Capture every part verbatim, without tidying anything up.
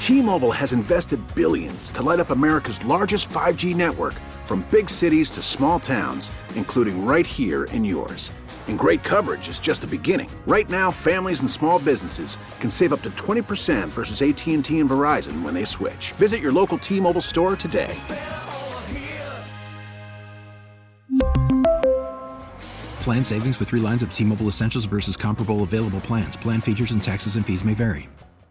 T-Mobile has invested billions to light up America's largest five G network, from big cities to small towns, including right here in yours. And great coverage is just the beginning. Right now, families and small businesses can save up to twenty percent versus A T and T and Verizon when they switch. Visit your local T-Mobile store today. Plan savings with three lines of T-Mobile Essentials versus comparable available plans. Plan features and taxes and fees may vary.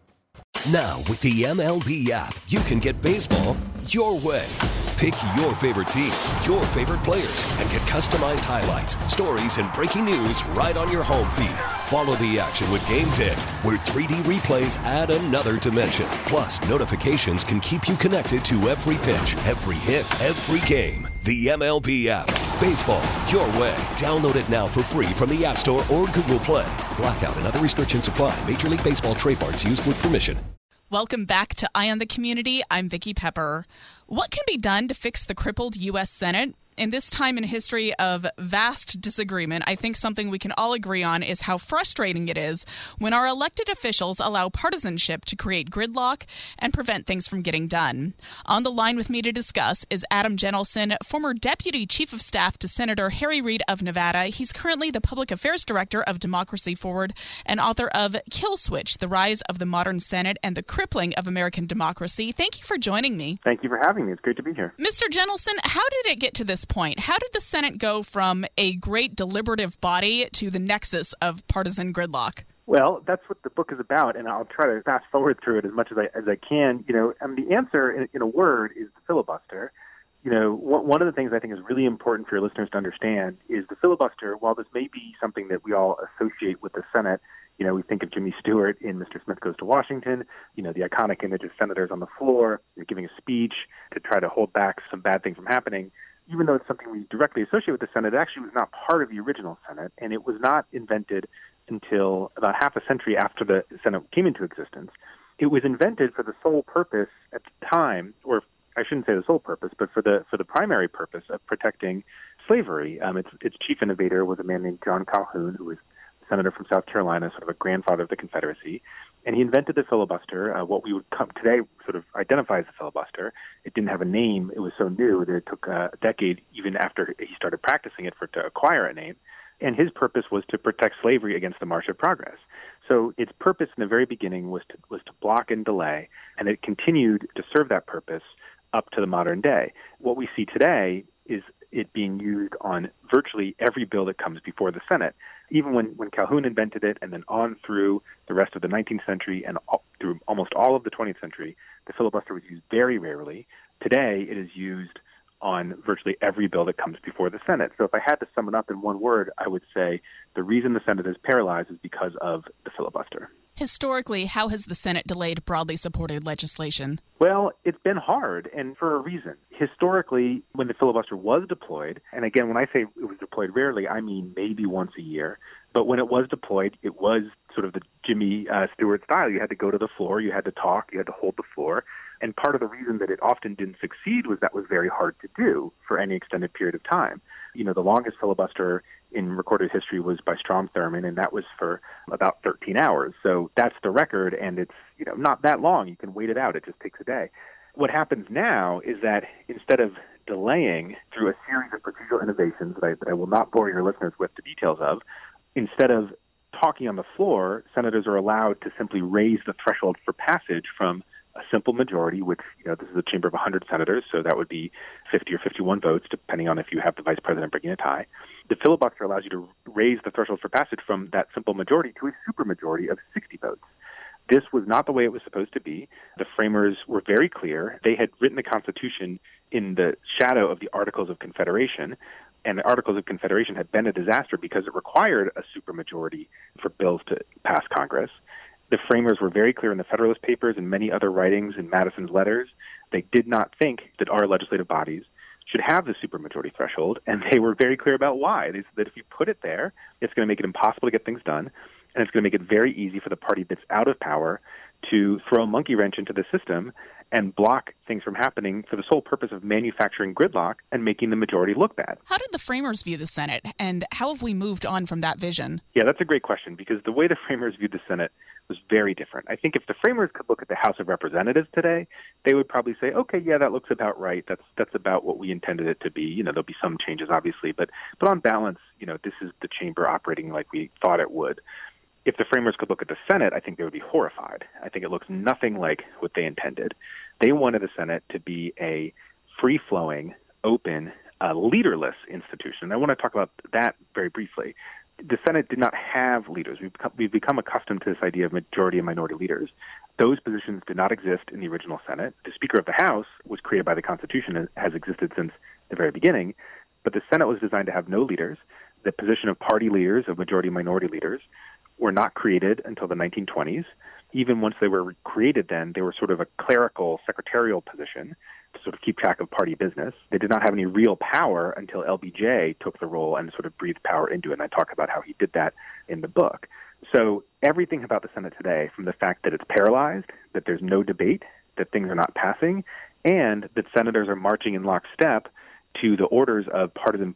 Now, with the M L B app, you can get baseball your way. Pick your favorite team, your favorite players, and get customized highlights, stories, and breaking news right on your home feed. Follow the action with Game Day, where three D replays add another dimension. Plus, notifications can keep you connected to every pitch, every hit, every game. The M L B app. Baseball your way. Download it now for free from the App Store or Google Play. Blackout and other restrictions apply. Major League Baseball trademarks used with permission. Welcome back to Eye on the Community. I'm Vicki Pepper. What can be done to fix the crippled U S Senate? In this time in history of vast disagreement, I think something we can all agree on is how frustrating it is when our elected officials allow partisanship to create gridlock and prevent things from getting done. On the line with me to discuss is Adam Jentelson, former Deputy Chief of Staff to Senator Harry Reid of Nevada. He's currently the Public Affairs Director of Democracy Forward and author of Kill Switch, The Rise of the Modern Senate and the Crippling of American Democracy. Thank you for joining me. Thank you for having me. It's great to be here. Mister Jentelson, how did it get to this point? How did the Senate go from a great deliberative body to the nexus of partisan gridlock? Well, that's what the book is about, and I'll try to fast forward through it as much as I as I can. You know, and the answer in, in a word is the filibuster. You know, one of the things I think is really important for your listeners to understand is the filibuster. While this may be something that we all associate with the Senate, you know, we think of Jimmy Stewart in Mister Smith Goes to Washington, you know, the iconic image of senators on the floor, giving a speech to try to hold back some bad things from happening. Even though it's something we directly associate with the Senate, it actually was not part of the original Senate, and it was not invented until about half a century after the Senate came into existence. It was invented for the sole purpose at the time, or I shouldn't say the sole purpose, but for the for the primary purpose of protecting slavery. Um, its, its chief innovator was a man named John Calhoun, who was a senator from South Carolina, sort of a grandfather of the Confederacy. And he invented the filibuster, uh, what we would come today sort of identify as the filibuster. It didn't have a name. It was so new that it took uh, a decade, even after he started practicing it, for it to acquire a name. And his purpose was to protect slavery against the March of Progress. So its purpose in the very beginning was to, was to block and delay, and it continued to serve that purpose up to the modern day. What we see today is it being used on virtually every bill that comes before the Senate. Even when, when Calhoun invented it, and then on through the rest of the nineteenth century and all, through almost all of the twentieth century, the filibuster was used very rarely. Today, it is used on virtually every bill that comes before the Senate. So if I had to sum it up in one word, I would say the reason the Senate is paralyzed is because of the filibuster. Historically, how has the Senate delayed broadly supported legislation? Well, it's been hard, and for a reason. Historically, when the filibuster was deployed, and again, when I say it was deployed rarely, I mean maybe once a year, but when it was deployed, it was sort of the Jimmy uh, Stewart style. You had to go to the floor, you had to talk, you had to hold the floor, and part of the reason that it often didn't succeed was that was very hard to do for any extended period of time. You know, the longest filibuster in recorded history was by Strom Thurmond, and that was for about thirteen hours. So that's the record, and it's, you know, not that long. You can wait it out. It just takes a day. What happens now is that instead of delaying through a series of procedural innovations that I, that I will not bore your listeners with the details of, instead of talking on the floor, senators are allowed to simply raise the threshold for passage from a simple majority, which, you know, this is a chamber of one hundred senators, so that would be fifty or fifty-one votes, depending on if you have the vice president breaking a tie. The filibuster allows you to raise the threshold for passage from that simple majority to a supermajority of sixty votes. This was not the way it was supposed to be. The framers were very clear. They had written the Constitution in the shadow of the Articles of Confederation, and the Articles of Confederation had been a disaster because it required a supermajority for bills to pass Congress. The framers were very clear in the Federalist Papers and many other writings in Madison's letters. They did not think that our legislative bodies should have the supermajority threshold, and they were very clear about why. They said that if you put it there, it's going to make it impossible to get things done, and it's going to make it very easy for the party that's out of power to throw a monkey wrench into the system and block things from happening for the sole purpose of manufacturing gridlock and making the majority look bad. How did the framers view the Senate, and how have we moved on from that vision? Yeah, that's a great question, because the way the framers viewed the Senate was very different. I think if the framers could look at the House of Representatives today, they would probably say, okay, yeah, that looks about right. That's that's about what we intended it to be. You know, there'll be some changes, obviously, but but on balance, you know, this is the chamber operating like we thought it would. If the framers could look at the Senate, I think they would be horrified. I think it looks nothing like what they intended. They wanted the Senate to be a free-flowing, open, uh, leaderless institution. I want to talk about that very briefly. The Senate did not have leaders. We've become, we've become accustomed to this idea of majority and minority leaders. Those positions did not exist in the original Senate. The Speaker of the House was created by the Constitution and has existed since the very beginning. But the Senate was designed to have no leaders. The position of party leaders, of majority and minority leaders, were not created until the nineteen twenties. Even once they were created then, they were sort of a clerical, secretarial position to sort of keep track of party business. They did not have any real power until L B J took the role and sort of breathed power into it, and I talk about how he did that in the book. So everything about the Senate today, from the fact that it's paralyzed, that there's no debate, that things are not passing, and that senators are marching in lockstep to the orders of partisan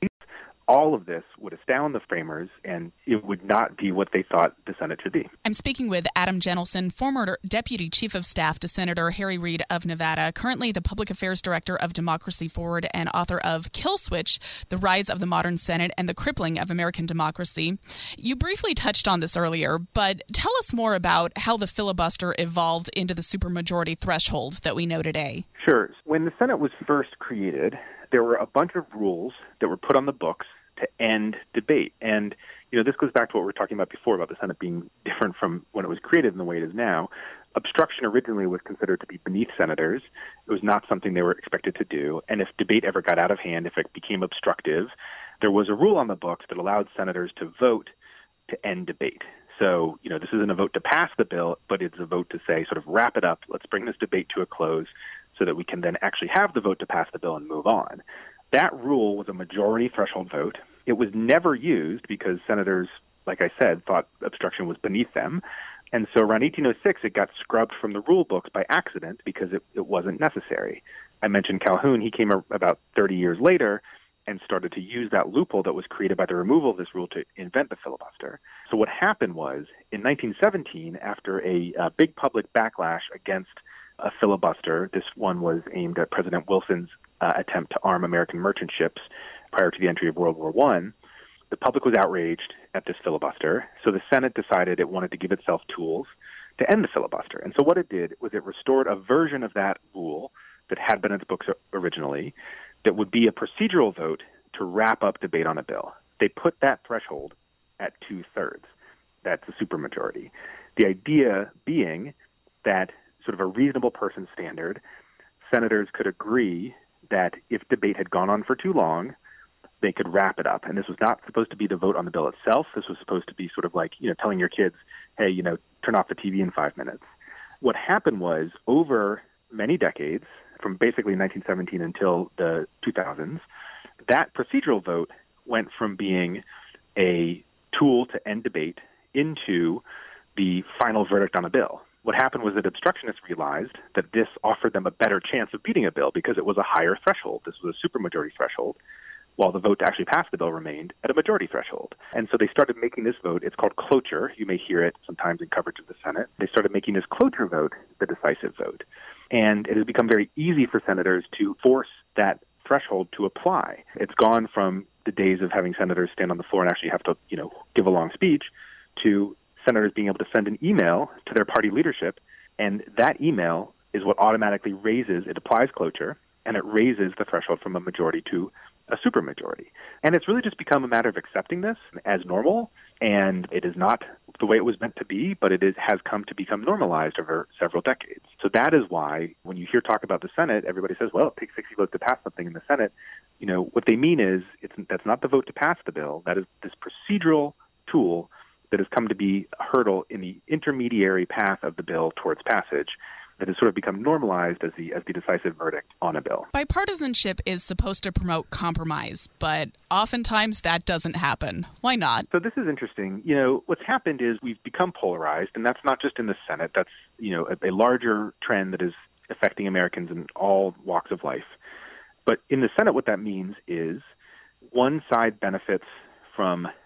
all of this would astound the framers, and it would not be what they thought the Senate should be. I'm speaking with Adam Jentelson, former Deputy Chief of Staff to Senator Harry Reid of Nevada, currently the Public Affairs Director of Democracy Forward and author of Kill Switch, The Rise of the Modern Senate and the Crippling of American Democracy. You briefly touched on this earlier, but tell us more about how the filibuster evolved into the supermajority threshold that we know today. Sure. When the Senate was first created, there were a bunch of rules that were put on the books to end debate. And, you know, this goes back to what we were talking about before about the Senate being different from when it was created and the way it is now. Obstruction originally was considered to be beneath senators. It was not something they were expected to do. And if debate ever got out of hand, if it became obstructive, there was a rule on the books that allowed senators to vote to end debate. So, you know, this isn't a vote to pass the bill, but it's a vote to say, sort of wrap it up, let's bring this debate to a close so that we can then actually have the vote to pass the bill and move on. That rule was a majority threshold vote. It was never used because senators, like I said, thought obstruction was beneath them. And so around eighteen oh six, it got scrubbed from the rule books by accident because it, it wasn't necessary. I mentioned Calhoun. He came about thirty years later and started to use that loophole that was created by the removal of this rule to invent the filibuster. So what happened was, in nineteen seventeen, after a, a big public backlash against a filibuster, this one was aimed at President Wilson's uh, attempt to arm American merchant ships prior to the entry of World War One, the public was outraged at this filibuster, so the Senate decided it wanted to give itself tools to end the filibuster. And so what it did was it restored a version of that rule that had been in its books originally that would be a procedural vote to wrap up debate on a bill. They put that threshold at two-thirds. That's a supermajority. The idea being that sort of a reasonable person standard, senators could agree that if debate had gone on for too long, they could wrap it up. And this was not supposed to be the vote on the bill itself. This was supposed to be sort of like, you know, telling your kids, hey, you know, turn off the T V in five minutes. What happened was, over many decades, from basically nineteen seventeen until the two thousands, that procedural vote went from being a tool to end debate into the final verdict on a bill. What happened was that obstructionists realized that this offered them a better chance of beating a bill because it was a higher threshold. This was a supermajority threshold, while the vote to actually pass the bill remained at a majority threshold. And so they started making this vote. It's called cloture. You may hear it sometimes in coverage of the Senate. They started making this cloture vote the decisive vote. And it has become very easy for senators to force that threshold to apply. It's gone from the days of having senators stand on the floor and actually have to, you know, give a long speech to senators being able to send an email to their party leadership, and that email is what automatically raises, it applies cloture, and it raises the threshold from a majority to a supermajority. And it's really just become a matter of accepting this as normal, and it is not the way it was meant to be, but it is, has come to become normalized over several decades. So that is why when you hear talk about the Senate, everybody says, well, it takes sixty votes to pass something in the Senate. You know, what they mean is it's, that's not the vote to pass the bill. That is this procedural tool that has come to be a hurdle in the intermediary path of the bill towards passage that has sort of become normalized as the as the decisive verdict on a bill. Bipartisanship is supposed to promote compromise, but oftentimes that doesn't happen. Why not? So this is interesting. You know, what's happened is we've become polarized, and that's not just in the Senate. That's, you know, a, a larger trend that is affecting Americans in all walks of life. But in the Senate, what that means is one side benefits from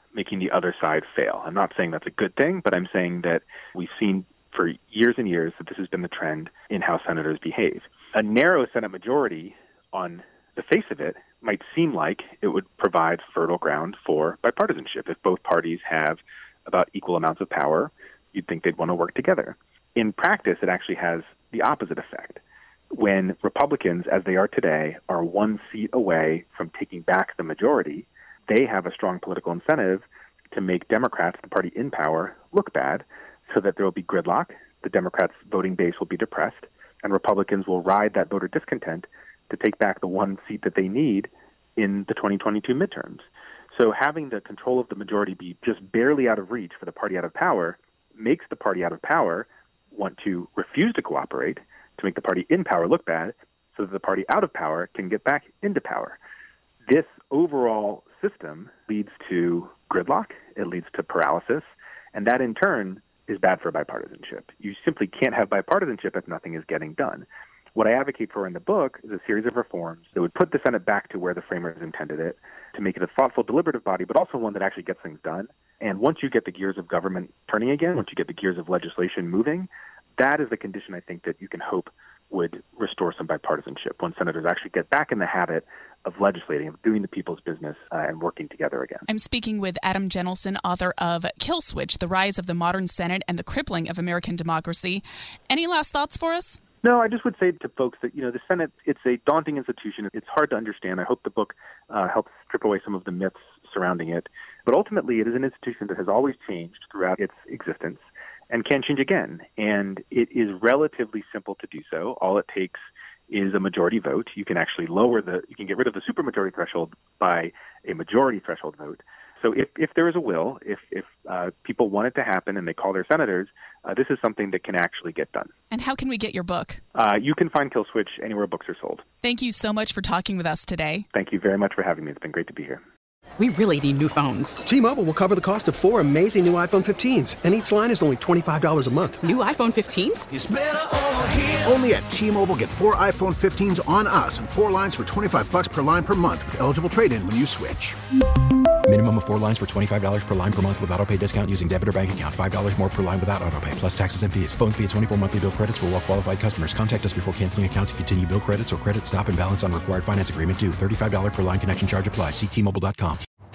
making the other side fail. I'm not saying that's a good thing, but I'm saying that we've seen for years and years that this has been the trend in how senators behave. A narrow Senate majority on the face of it might seem like it would provide fertile ground for bipartisanship. If both parties have about equal amounts of power, you'd think they'd want to work together. In practice, it actually has the opposite effect. When Republicans, as they are today, are one seat away from taking back the majority, they have a strong political incentive to make Democrats, the party in power, look bad, so that there will be gridlock, the Democrats' voting base will be depressed, and Republicans will ride that voter discontent to take back the one seat that they need in the twenty twenty-two midterms. So having the control of the majority be just barely out of reach for the party out of power makes the party out of power want to refuse to cooperate to make the party in power look bad so that the party out of power can get back into power. This overall system leads to gridlock, it leads to paralysis, and that in turn is bad for bipartisanship. You simply can't have bipartisanship if nothing is getting done. What I advocate for in the book is a series of reforms that would put the Senate back to where the framers intended it, to make it a thoughtful, deliberative body, but also one that actually gets things done. And once you get the gears of government turning again, once you get the gears of legislation moving, that is the condition I think that you can hope would restore some bipartisanship, when senators actually get back in the habit of legislating, of doing the people's business, uh, and working together again. I'm speaking with Adam Jentelson, author of Kill Switch, The Rise of the Modern Senate and the Crippling of American Democracy. Any last thoughts for us? No, I just would say to folks that, you know, the Senate, it's a daunting institution. It's hard to understand. I hope the book uh, helps strip away some of the myths surrounding it. But ultimately, it is an institution that has always changed throughout its existence and can change again. And it is relatively simple to do so. All it takes is a majority vote. You can actually lower the, you can get rid of the supermajority threshold by a majority threshold vote. So if, if there is a will, if, if uh, people want it to happen and they call their senators, uh, this is something that can actually get done. And how can we get your book? Uh, you can find Kill Switch anywhere books are sold. Thank you so much for talking with us today. Thank you very much for having me. It's been great to be here. We really need new phones. T-Mobile will cover the cost of four amazing new iPhone fifteens, and each line is only twenty-five dollars a month. New iPhone fifteens? It's better over here. Only at T-Mobile, get four iPhone fifteens on us and four lines for twenty-five dollars per line per month with eligible trade-in when you switch. Minimum of four lines for twenty-five dollars per line per month with autopay discount using debit or bank account. five dollars more per line without autopay, plus taxes and fees. Phone fee at twenty-four monthly bill credits for well-qualified customers. Contact us before canceling account to continue bill credits or credit stop and balance on required finance agreement due. thirty-five dollars per line connection charge applies. See T Mobile dot com.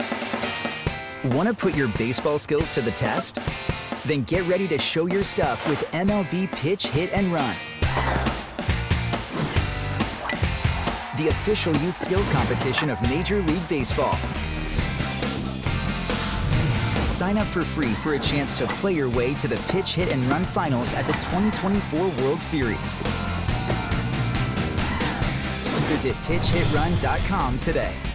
Want to put your baseball skills to the test? Then get ready to show your stuff with M L B Pitch, Hit, and Run. The official youth skills competition of Major League Baseball. Sign up for free for a chance to play your way to the Pitch, Hit, and Run finals at the twenty twenty-four World Series. Visit pitch hit run dot com today.